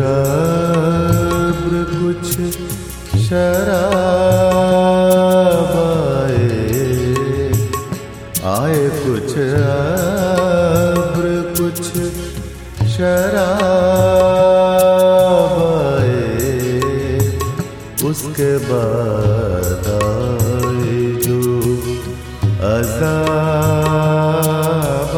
अब्र कुछ शराब आए कुछ अब्र कुछ शराब आए, उसके बाद आए जो अज़ाब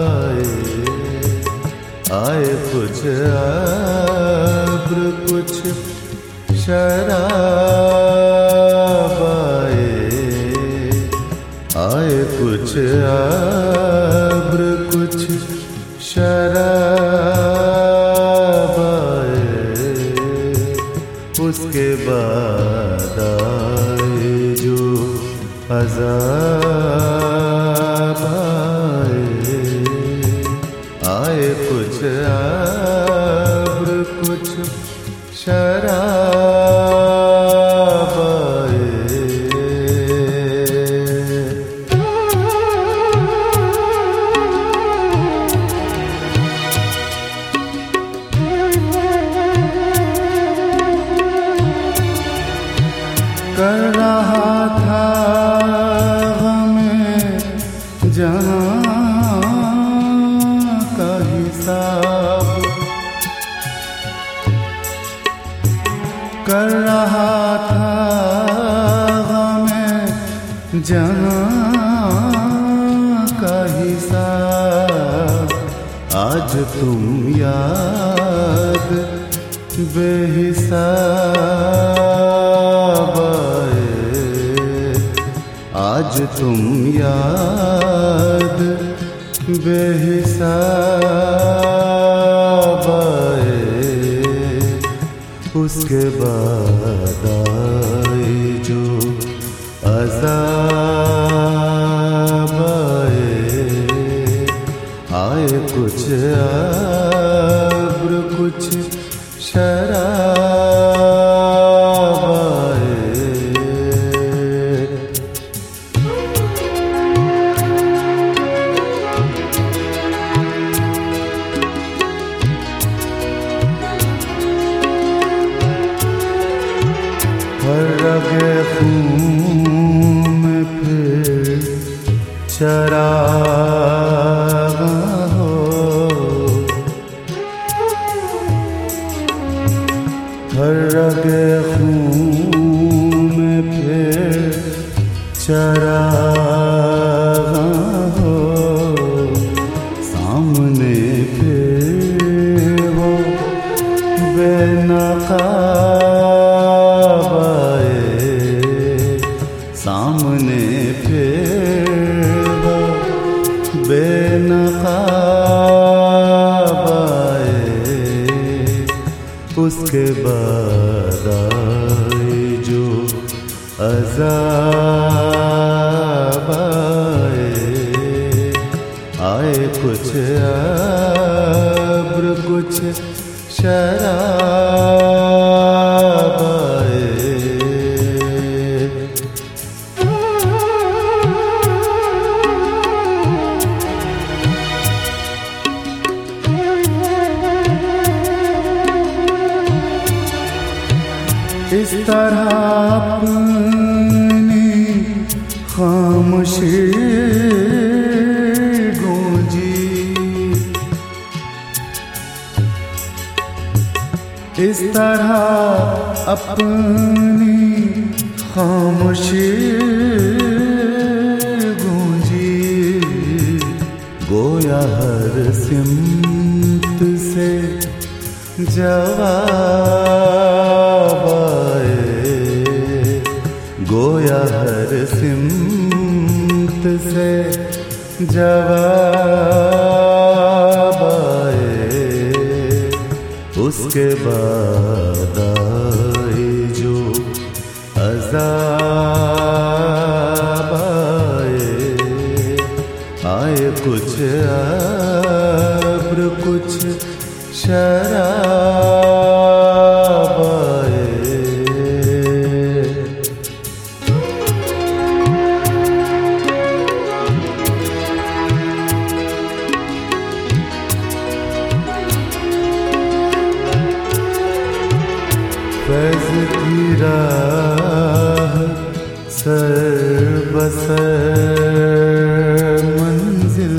आए कुछ अब्र कुछ शराब आए कुछ अब्र कुछ शराब उसके बाद आए जो अज़ाब आए कुछ अब्र कुछ शराब कर रहा था हमें जहाँ का हिसाब, कर रहा था हमें जहाँ का हिसाब, आज तुम याद बेहिसाब आज तुम याद बेहिसाब उसके बाद आए जो अज़ाब आए कुछ अब्र कुछ शराब हर रगे खून में फिर चराग हो, हर रगे खून में फिर चराग हो, सामने फिर वो बेनकाब सामने फिर वो बेनकाब उसके बाद आए जो अज़ाब आए कुछ अब्र कुछ शराब इस तरह अपनी खामोशी गूंजी, इस तरह अपनी खामोशी गूंजी, गोया हर सिमत से जवाब गोया हर सिमत से जवाब उसके बाद आए जो अज़ाब आए कुछ अब्र कुछ शराब फैज़ की राह सर बसर मंजिल,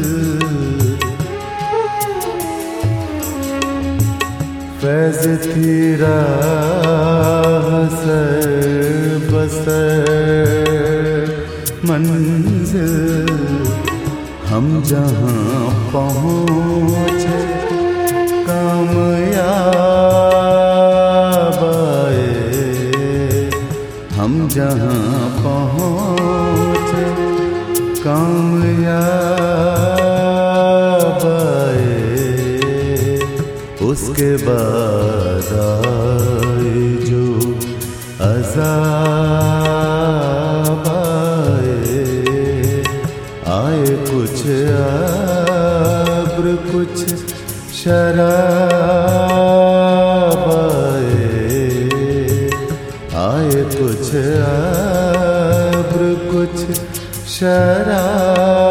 फैज़ की राह सर बसर मंजिल। हम जहाँ पहुँचे कामयाब आए, हम जहाँ पहुँचे कामयाब आए, उसके बाद आए जो अज़ाब आए कुछ अब्र कुछ शराब आए कुछ अब्र कुछ शराब।